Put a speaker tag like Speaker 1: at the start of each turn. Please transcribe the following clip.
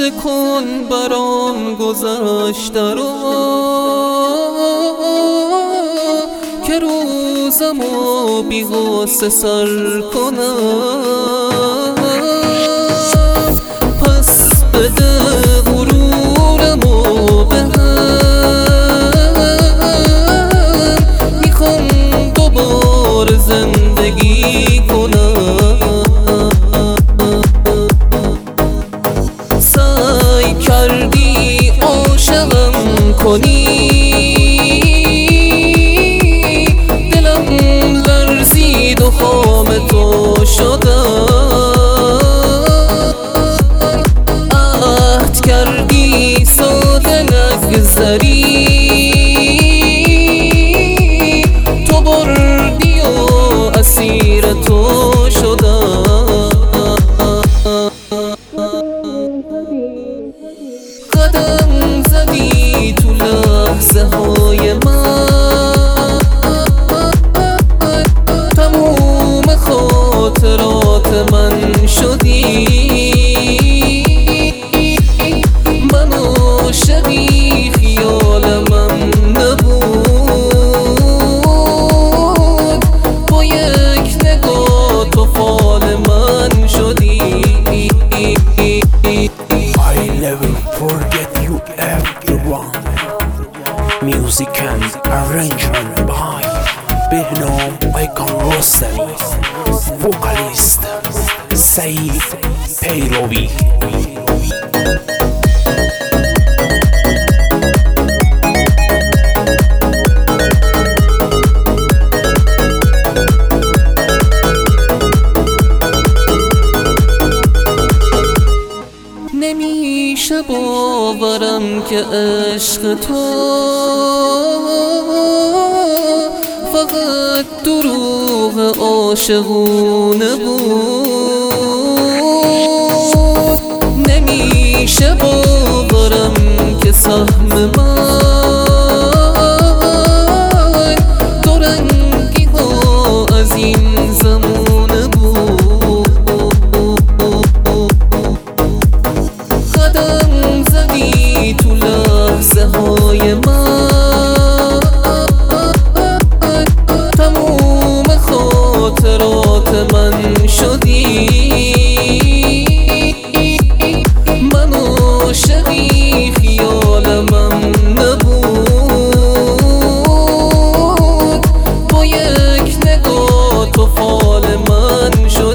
Speaker 1: کن برام گذشته رو که روزمو بی غصه سر کنم. پس بده غرورمو بهم، میخوام دوباره زندگی کنم. سعی کردی عاشقم کنی، دلم لرزید و خام تو شدم. عهد کردی ساده نگذری، تو بردی و اسیر تو شدم. قدم زدی تو لحظه های من، تموم خاطرات من شدی. من عاشقی خیالم نبود، با یک نگاه تو فال من شدی.
Speaker 2: I never forget you everyone. Music and arrangement by Behnam Aykan Rostami. Vocalist Saeed Peyrovi.
Speaker 1: نمیشه باورم که عشق تو فقط دروغ عاشقونه بود. نمیشه باورم که سهم من دو رنگی ها از این زمونه بود. قدم زدی تو لحظه های من، تموم خاطرات من شدی. من عاشقی خیالم نبود، با یک نگاه تو فال من شدی.